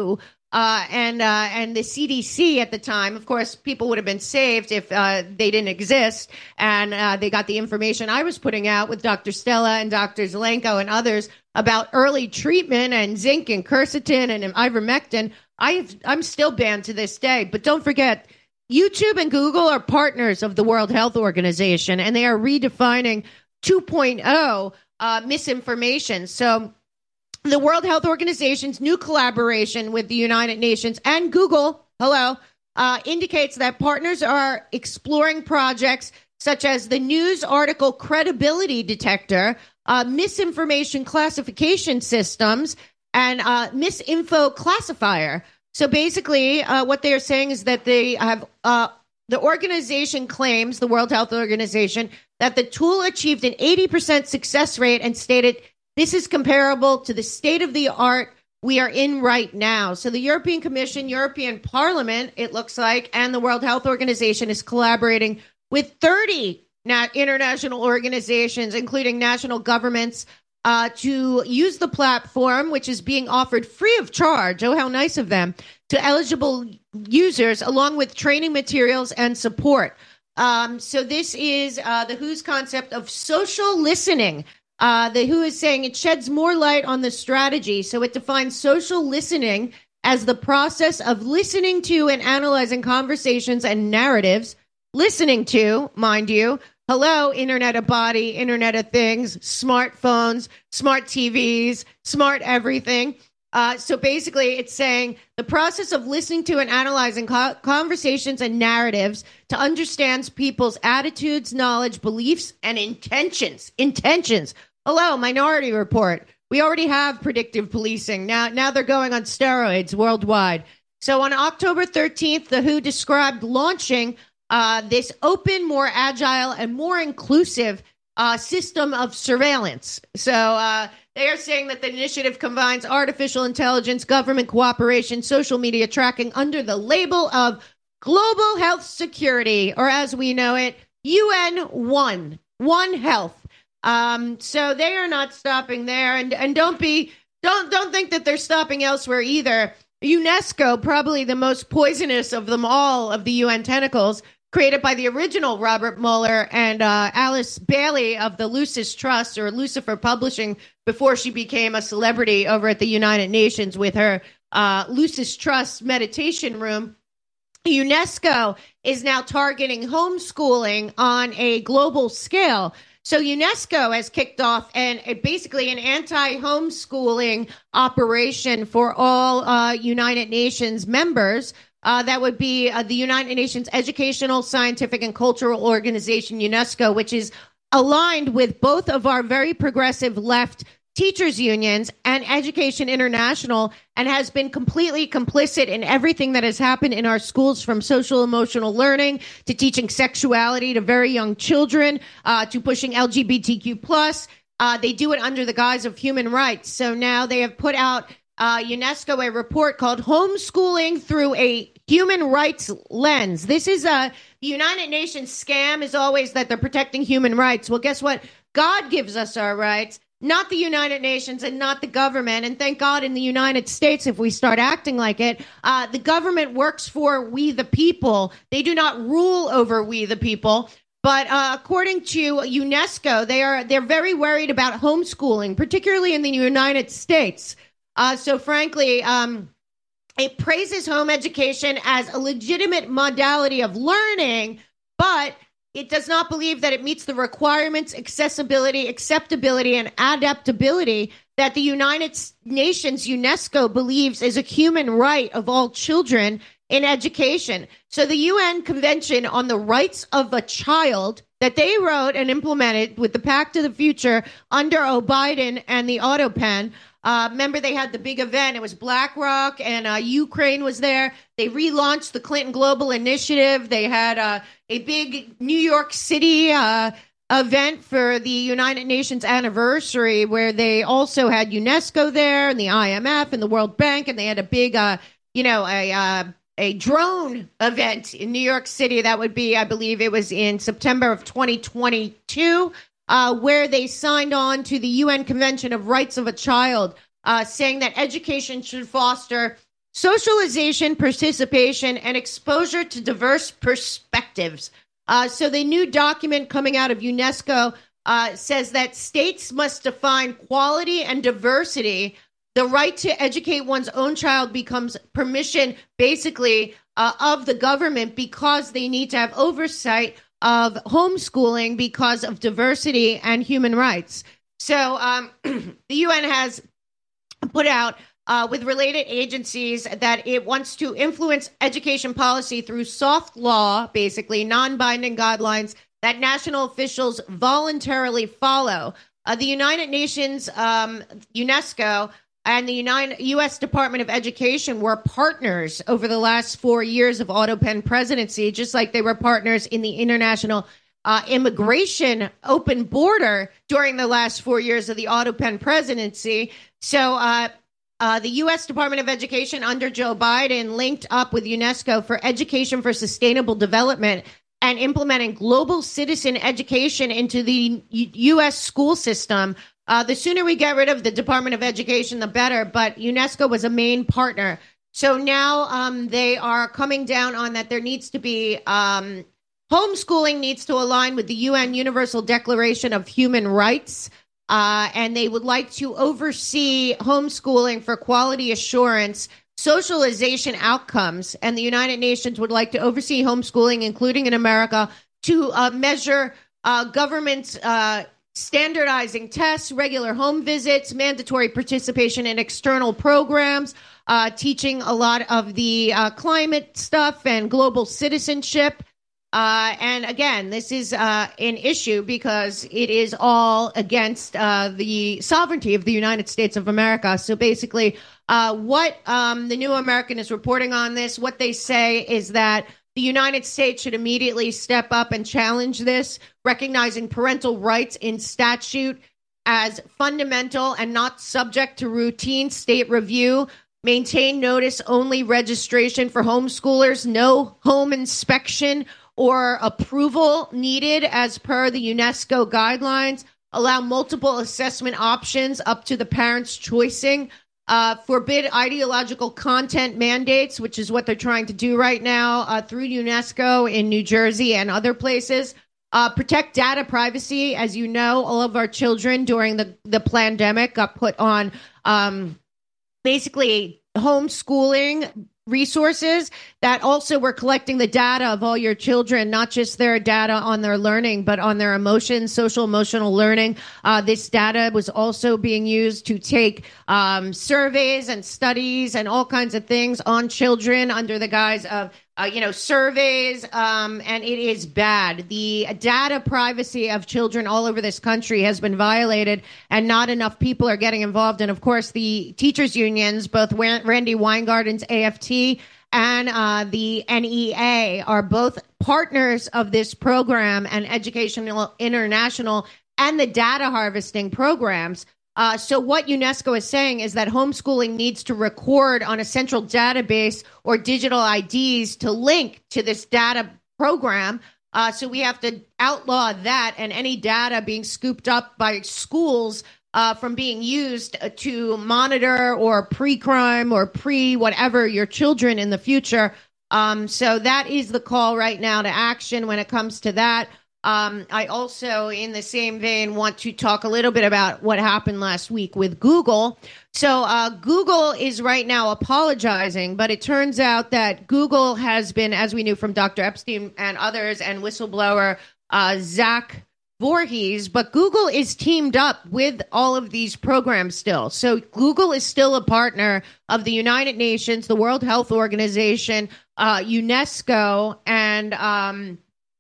Uh, and uh, and the C D C at the time, of course, people would have been saved if uh, they didn't exist, and uh, they got the information I was putting out with Doctor Stella and Doctor Zelenko and others about early treatment and zinc and quercetin and ivermectin. I've, I'm still banned to this day. But don't forget, YouTube and Google are partners of the World Health Organization, and they are redefining two point oh uh, misinformation. So the World Health Organization's new collaboration with the United Nations and Google, hello, uh, indicates that partners are exploring projects such as the news article credibility detector, uh, misinformation classification systems, and uh, misinfo classifier. So basically, uh, what they are saying is that they have uh, the organization claims, the World Health Organization, that the tool achieved an eighty percent success rate and stated, "This is comparable to the state of the art we are in right now." So the European Commission, European Parliament, it looks like, and the World Health Organization is collaborating with thirty nat- international organizations, including national governments, uh, to use the platform, which is being offered free of charge. Oh, how nice of them, to eligible users, along with training materials and support. Um, so this is uh, the W H O's concept of social listening. Uh, the W H O is saying it sheds more light on the strategy. So it defines social listening as the process of listening to and analyzing conversations and narratives. Listening to, mind you, hello, Internet of Body, Internet of Things, smartphones, smart T Vs, smart everything. Uh, so basically, it's saying the process of listening to and analyzing co- conversations and narratives to understand people's attitudes, knowledge, beliefs, and intentions. Intentions. Hello, Minority Report. We already have predictive policing. Now, now they're going on steroids worldwide. So on October thirteenth, the W H O described launching uh, this open, more agile, and more inclusive uh, system of surveillance. So uh, they are saying that the initiative combines artificial intelligence, government cooperation, social media tracking under the label of global health security, or as we know it, U N one, One Health. Um, so they are not stopping there, and and don't be don't don't think that they're stopping elsewhere either. UNESCO, probably the most poisonous of them all of the U N tentacles, created by the original Robert Mueller and uh, Alice Bailey of the Lucis Trust, or Lucifer Publishing, before she became a celebrity over at the United Nations with her uh, Lucis Trust meditation room. UNESCO is now targeting homeschooling on a global scale. So UNESCO has kicked off an a, basically an anti-homeschooling operation for all uh, United Nations members. Uh, that would be uh, the United Nations Educational, Scientific, and Cultural Organization, UNESCO, which is aligned with both of our very progressive left teachers unions and Education International, and has been completely complicit in everything that has happened in our schools, from social emotional learning to teaching sexuality to very young children, uh, to pushing L G B T Q plus. Uh, they do it under the guise of human rights. So now they have put out uh, UNESCO a report called Homeschooling Through a Human Rights Lens. This is a the United Nations scam is always that they're protecting human rights. Well, guess what? God gives us our rights, not the United Nations and not the government. And thank God in the United States, if we start acting like it, uh, the government works for we the people. They do not rule over we the people. But uh, according to UNESCO, they are they're very worried about homeschooling, particularly in the United States. Uh, so frankly, um, it praises home education as a legitimate modality of learning, but it does not believe that it meets the requirements, accessibility, acceptability, and adaptability that the United Nations UNESCO believes is a human right of all children in education. So the U N Convention on the Rights of a Child that they wrote and implemented with the Pact of the Future under Biden and the AutoPen. Uh, remember, they had the big event. It was BlackRock, and uh, Ukraine was there. They relaunched the Clinton Global Initiative. They had uh, a big New York City uh, event for the United Nations anniversary, where they also had UNESCO there, and the I M F and the World Bank, and they had a big, uh, you know, a uh, a drone event in New York City. That would be, I believe, it was in September of twenty twenty-two. Uh, where they signed on to the U N Convention of Rights of a Child, uh, saying that education should foster socialization, participation, and exposure to diverse perspectives. Uh, so the new document coming out of UNESCO uh, says that states must define quality and diversity. The right to educate one's own child becomes permission, basically, uh, of the government because they need to have oversight of homeschooling because of diversity and human rights. So um, the U N has put out uh, with related agencies that it wants to influence education policy through soft law, basically non-binding guidelines that national officials voluntarily follow. Uh, the United Nations, um, UNESCO, and the United U S Department of Education were partners over the last four years of Otto Penn presidency, just like they were partners in the international uh, immigration open border during the last four years of the Otto Penn presidency. So uh, uh, the U S Department of Education under Joe Biden linked up with UNESCO for Education for Sustainable Development and implementing global citizen education into the U- U.S. school system. Uh, the sooner we get rid of the Department of Education, the better. But UNESCO was a main partner. So now um, they are coming down on that there needs to be um, homeschooling needs to align with the U N Universal Declaration of Human Rights. Uh, and they would like to oversee homeschooling for quality assurance, socialization outcomes. And the United Nations would like to oversee homeschooling, including in America, to uh, measure uh, government's uh standardizing tests, regular home visits, mandatory participation in external programs, uh, teaching a lot of the uh, climate stuff and global citizenship. Uh, and again, this is uh, an issue because it is all against uh, the sovereignty of the United States of America. So basically, uh, what um, the New American is reporting on this, what they say is that the United States should immediately step up and challenge this, recognizing parental rights in statute as fundamental and not subject to routine state review, maintain notice-only registration for homeschoolers, no home inspection or approval needed as per the UNESCO guidelines, allow multiple assessment options up to the parents' choosing, Uh, forbid ideological content mandates, which is what they're trying to do right now uh, through UNESCO in New Jersey and other places. Uh, protect data privacy. As you know, all of our children during the, the pandemic got put on um, basically homeschooling resources that also were collecting the data of all your children, not just their data on their learning, but on their emotions, social emotional learning. Uh, this data was also being used to take um, surveys and studies and all kinds of things on children under the guise of, uh, you know, surveys. Um, and it is bad. The data privacy of children all over this country has been violated, and not enough people are getting involved. And of course, the teachers unions, both Randy Weingarten's A F T and uh, the N E A, are both partners of this program and Educational International and the data harvesting programs. Uh, so what UNESCO is saying is that homeschooling needs to record on a central database or digital I Ds to link to this data program. Uh, so we have to outlaw that and any data being scooped up by schools Uh, from being used to monitor or pre-crime or pre-whatever your children in the future. Um, so that is the call right now to action when it comes to that. Um, I also, in the same vein, want to talk a little bit about what happened last week with Google. So uh, Google is right now apologizing, but it turns out that Google has been, as we knew from Doctor Epstein and others, and whistleblower uh, Zach Voorhees, but Google is teamed up with all of these programs still. So Google is still a partner of the United Nations, the World Health Organization, uh, UNESCO, and um,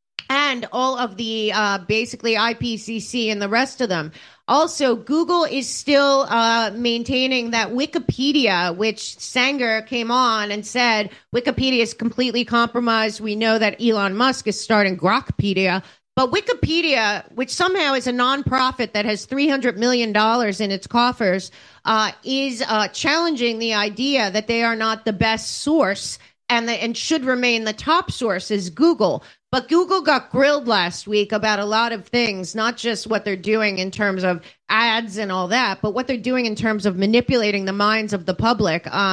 and all of the uh, basically I P C C and the rest of them. Also, Google is still uh, maintaining that Wikipedia, which Sanger came on and said Wikipedia is completely compromised. We know that Elon Musk is starting Grokpedia. But Wikipedia, which somehow is a nonprofit that has three hundred million dollars in its coffers, uh, is uh, challenging the idea that they are not the best source and, the, and should remain the top source is Google. But Google got grilled last week about a lot of things, not just what they're doing in terms of ads and all that, but what they're doing in terms of manipulating the minds of the public. Um,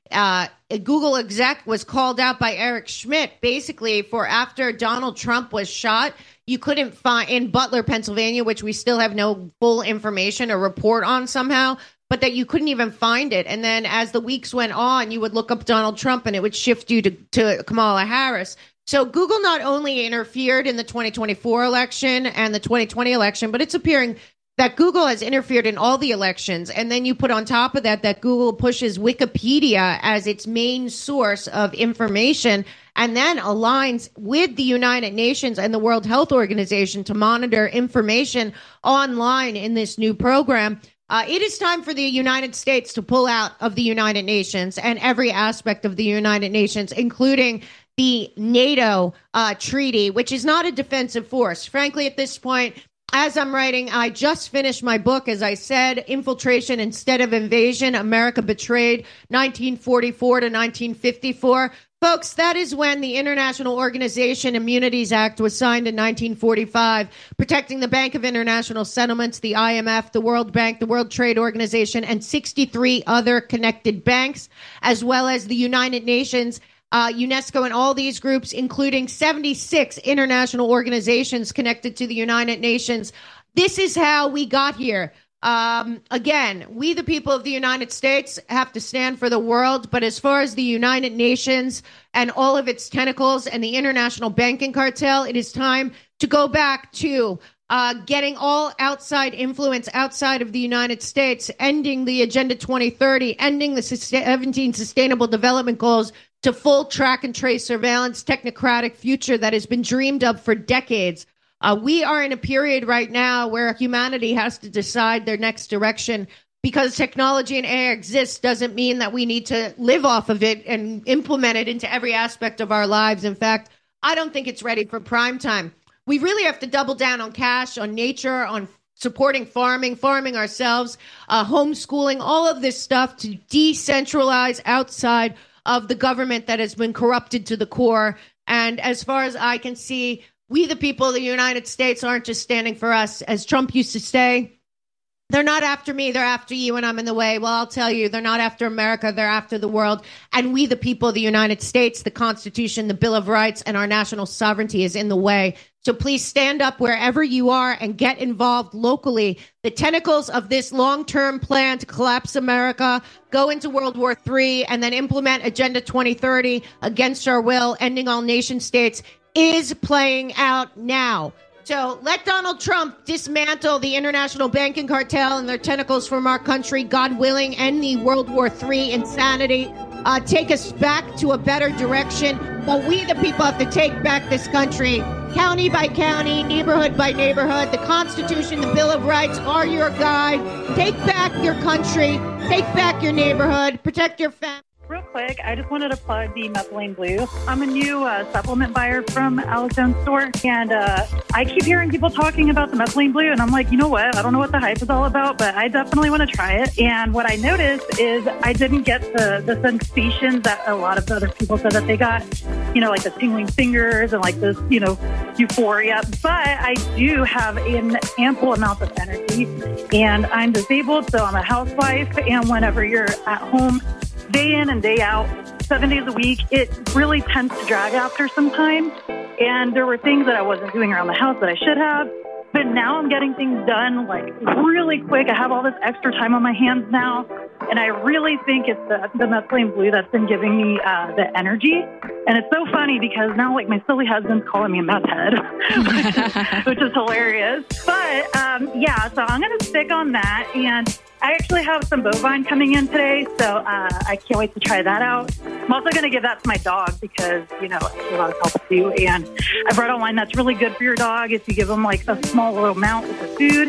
uh, a Google exec was called out by Eric Schmidt, basically for after Donald Trump was shot. You couldn't find in Butler, Pennsylvania, which we still have no full information or report on somehow, but that you couldn't even find it. And then as the weeks went on, you would look up Donald Trump and it would shift you to, to Kamala Harris. So Google not only interfered in the twenty twenty-four election and the twenty twenty election, but it's appearing that Google has interfered in all the elections. And then you put on top of that that Google pushes Wikipedia as its main source of information and then aligns with the United Nations and the World Health Organization to monitor information online in this new program. Uh, it is time for the United States to pull out of the United Nations and every aspect of the United Nations, including the NATO uh, treaty, which is not a defensive force. Frankly, at this point, as I'm writing, I just finished my book, as I said, Infiltration Instead of Invasion, America Betrayed, nineteen forty-four to nineteen fifty-four. Folks, that is when the International Organization Immunities Act was signed in nineteen forty-five, protecting the Bank of International Settlements, the I M F, the World Bank, the World Trade Organization, and sixty-three other connected banks, as well as the United Nations, Uh, UNESCO, and all these groups, including seventy-six international organizations connected to the United Nations. This is how we got here. Um, again, we, the people of the United States, have to stand for the world. But as far as the United Nations and all of its tentacles and the international banking cartel, it is time to go back to uh, getting all outside influence outside of the United States, ending the Agenda twenty thirty, ending the seventeen Sustainable Development Goals, to full track and trace surveillance, technocratic future that has been dreamed of for decades. Uh, we are in a period right now where humanity has to decide their next direction. Because technology and A I exists doesn't mean that we need to live off of it and implement it into every aspect of our lives. In fact, I don't think it's ready for prime time. We really have to double down on cash, on nature, on supporting farming, farming ourselves, uh, homeschooling, all of this stuff to decentralize outside of the government that has been corrupted to the core. And as far as I can see, we, the people of the United States, aren't just standing for us. As Trump used to say, they're not after me, they're after you, and I'm in the way. Well, I'll tell you, they're not after America, they're after the world. And we, the people of the United States, the Constitution, the Bill of Rights, and our national sovereignty is in the way. So please stand up wherever you are and get involved locally. The tentacles of this long-term plan to collapse America, go into World War Three, and then implement Agenda twenty thirty against our will, ending all nation states, is playing out now. So let Donald Trump dismantle the international banking cartel and their tentacles from our country, God willing, end the World War Three insanity, uh, take us back to a better direction. But we, the people, have to take back this country, county by county, neighborhood by neighborhood. The Constitution, the Bill of Rights are your guide. Take back your country, take back your neighborhood, protect your family. Real quick, I just wanted to plug the Methylene Blue. I'm a new uh, supplement buyer from Alex Jones store, and uh, I keep hearing people talking about the Methylene Blue, and I'm like, you know what? I don't know what the hype is all about, but I definitely want to try it. And what I noticed is I didn't get the, the sensation that a lot of the other people said that they got, you know, like the tingling fingers and like this, you know, euphoria. But I do have an ample amount of energy, and I'm disabled, so I'm a housewife, and whenever you're at home, day in and day out, seven days a week, it really tends to drag after some time. And there were things that I wasn't doing around the house that I should have. But now I'm getting things done like really quick. I have all this extra time on my hands now. And I really think it's the, the Methylene Blue that's been giving me uh, the energy. And it's so funny because now like my silly husband's calling me a meth head, which, is, which is hilarious. But um, yeah, so I'm going to stick on that. And I actually have some bovine coming in today, so uh, I can't wait to try that out. I'm also going to give that to my dog because, you know, it's a lot of help too. And I've read online that's really good for your dog if you give them like a small little amount with the food.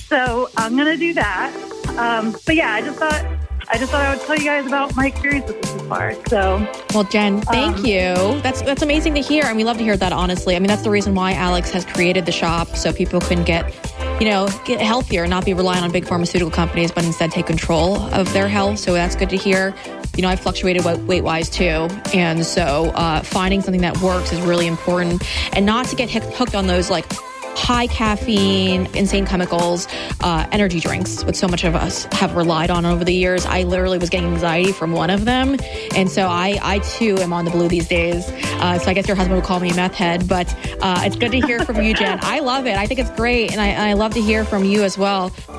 So I'm going to do that. Um, but yeah, I just thought I just thought I would tell you guys about my experience with this so far. So, well, Jen, thank um, you. That's that's amazing to hear. I mean, we love to hear that. Honestly, I mean, that's the reason why Alex has created the shop so people can get, you know, get healthier, not be reliant on big pharmaceutical companies, but instead take control of their health. So that's good to hear. You know, I've fluctuated weight-wise too, and so uh, finding something that works is really important, and not to get hooked on those like high caffeine, insane chemicals, uh, energy drinks, which so much of us have relied on over the years. I literally was getting anxiety from one of them. And so I, I too am on the blue these days. Uh, so I guess your husband would call me a meth head, but uh, it's good to hear from you, Jen. I love it. I think it's great. And I, I love to hear from you as well.